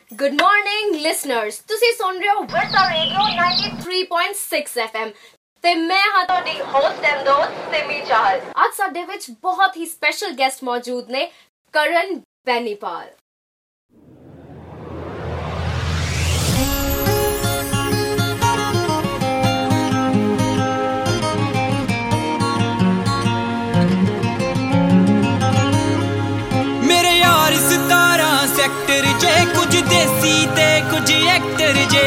Good morning listeners, ਤੁਸੀਂ ਸੁਣ ਰਹੇ ਹੋ ਵਰਤਾ ਰੇਡੀਓ 93.6 FM ਤੇ ਮੈਂ ਹਾਂ ਤੁਹਾਡੀ ਹੋਸਟ ਐਂਡ ਦੋਸਤ ਸਿਮੀ ਚਾਹਲ। ਅੱਜ ਸਾਡੇ ਵਿੱਚ ਬਹੁਤ ਹੀ ਸਪੈਸ਼ਲ ਗੈਸਟ ਮੌਜੂਦ ਨੇ ਕਰਨ ਬੈਨੀਪਾਲ। ਮੇਰੇ ਯਾਰ 17 ਸੈਕਟਰ ਜੇ ਕੁਝ ਦੇਸੀ ਤੇ ਕੁਝ ਐਕਟਰ ਜੇ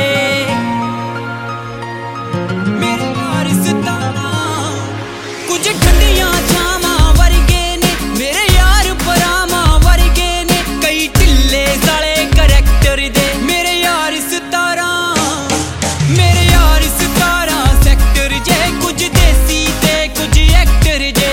ਮੇਰੇ ਯਾਰ 17 ਕੁਝ ਠੰਡੀਆਂ ਛਾਵਾਂ ਵਰਗੇ ਨੇ ਮੇਰੇ ਯਾਰ ਪਰਾਵਾਂ ਵਰਗੇ ਨੇ ਕਈ ਢਿੱਲੇ ਸਾਲੇ ਕਰੈਕਟਰ ਦੇ ਮੇਰੇ ਯਾਰ 17 ਮੇਰੇ ਯਾਰ 17 ਸੈਕਟਰ ਜੇ ਕੁਝ ਦੇਸੀ ਤੇ ਕੁਝ ਐਕਟਰ ਜੇ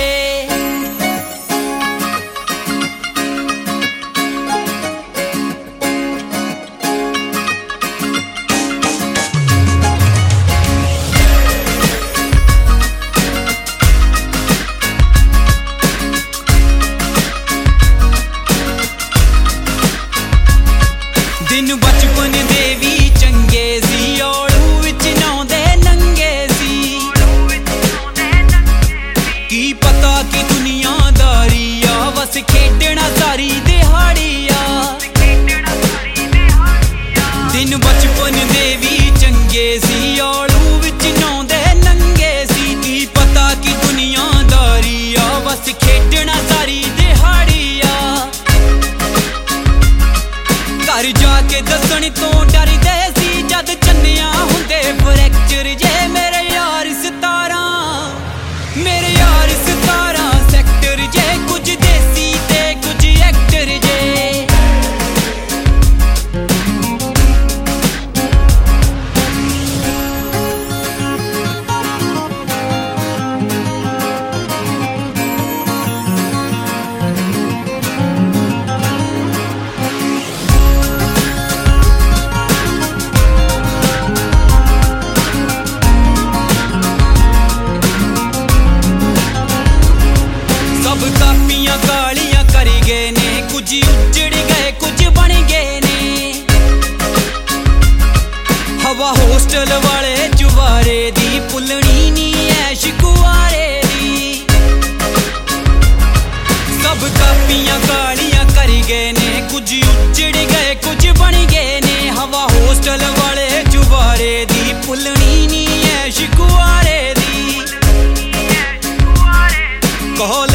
ਦਿਨ ਬਚਪਨ ਦੇ ਵੀ ਚੰਗੇ ਸੀ ਔਲੂ ਵਿੱਚ ਨਾਉਂਦੇ ਨੰਗੇ ਸੀ ਕੀ ਪਤਾ ਕਿ ਦੁਨੀਆਦਾਰੀ ਆ ਬਸ ਖੇਡਣਾ ਸਾਰੀ ਦਿਹਾੜੀ ਆ ਦਿਨ ਬਚਪਨ ਦੇ ਵੀ ਚੰਗੇ ਸੀ ਔਲੂ ਵਿੱਚ ਨਾਉਂਦੇ ਨੰਗੇ ਸੀ ਕੀ ਪਤਾ ਕਿ ਦੁਨੀਆਦਾਰੀ ਆ ਬਸ ਖੇਡਣਾ ਸਾਰੀ ਦਿਹਾੜੀ ਆ ਘਰ ਜਾ ਕੇ ਦੱਸਣ ਤੋਂ ਡਰਦੇ ਸੀ ਜਦ ਚੰਨਿਆ ਹੁੰਦੇ ਫ੍ਰੈਕਚਰ ਜੇ ਮੇਰੇ ਯਾਰ 17 ਮੇਰੇ ਯਾਰ 17 ਸੈਕਟਰ ਜੇ ਕੁਝ ਦੇਸੀ ਤੇ ਕੁਝ ਐਕਟਰ ਜੇ ਸਭ ਕਾਪੀਆਂ ਕਾਲੀਆਂ ਕਰ ਗਏ ਨੇ ਕੁਝ ਉੱਜੜ ਗਏ ਕੁਝ ਬਣ ਗਏ ਨੇ ਹਵਾ ਹੋਸਟਲ ਵਾਲੇ ਜੁਵਾਰੇ ਦੀ ਪੁੱਲਣੀ ਨੀ ਐਸ਼ ਕੁਆਰੇ ਦੀ ਸਭ ਕਾਪੀਆਂ ਕਾਲੀਆਂ ਕਰ ਗਏ ਨੇ ਕੁਝ ਉੱਜੜ ਗਏ ਕੁਝ ਬਣ ਗਏ ਨੇ ਹਵਾ ਹੋਸਟਲ ਵਾਲੇ ਜੁਵਾਰੇ ਦੀ ਪੁੱਲਣੀ ਨੀ ਐਸ਼ ਕੁਆਰੇ ਦੀ ਕਹੋ